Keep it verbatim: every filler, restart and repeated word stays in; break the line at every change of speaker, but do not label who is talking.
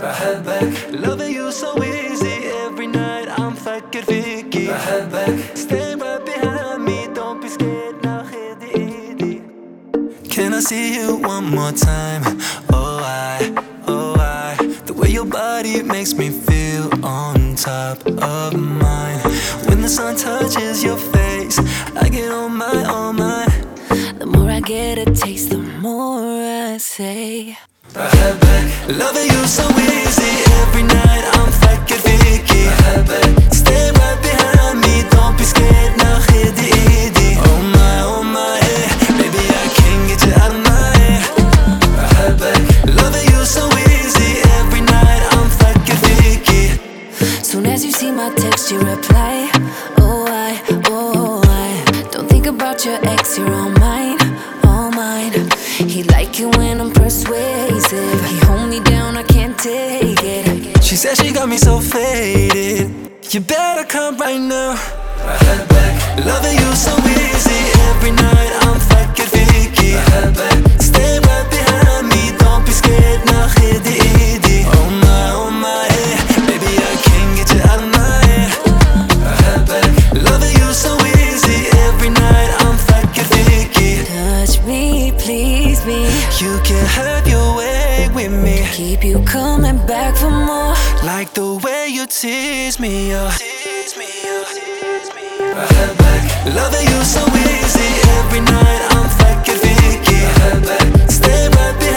بحبك. Loving you so easy every night I'm فكر فيكي. بحبك. Stay right behind me don't be scared ناخد ايدي. Can I see you one more time? Oh I, oh I. The way your body makes me feel on top of mine. When the sun touches your face I get on my, on my.
The more I get a taste, the more I say
بحبك. Loving you so easy every night I'm فكر فيكي. بحبك. Stay right behind me don't be scared ناخد ايدي. Oh my, oh my, yeah. Baby I can't get you out of my head. بحبك. Loving you so easy every night I'm فكر فيكي.
Soon as you see my text you reply. Oh I, oh I. Don't think about your ex, you're all mine, all mine. He like it when I'm persuasive. He hold me down, I can't take it.
She said she got me so faded. You better come right now. بحبك. Loving you so easy every night I'm فكر فيكي. بحبك. Stay right behind me don't be scared ناخد ايدي. Oh my, oh my, yeah. Baby I can't get you out of my head. بحبك. Loving you so easy every night I'm فكر فيكي.
Touch me, please me.
You can have your way with me.
Keep you coming back for more.
Like the way you tease me, uh. Tease me, uh. Tease me, uh. بحبك. Loving you so easy every night I'm فكر فيكي. بحبك. Stay right behind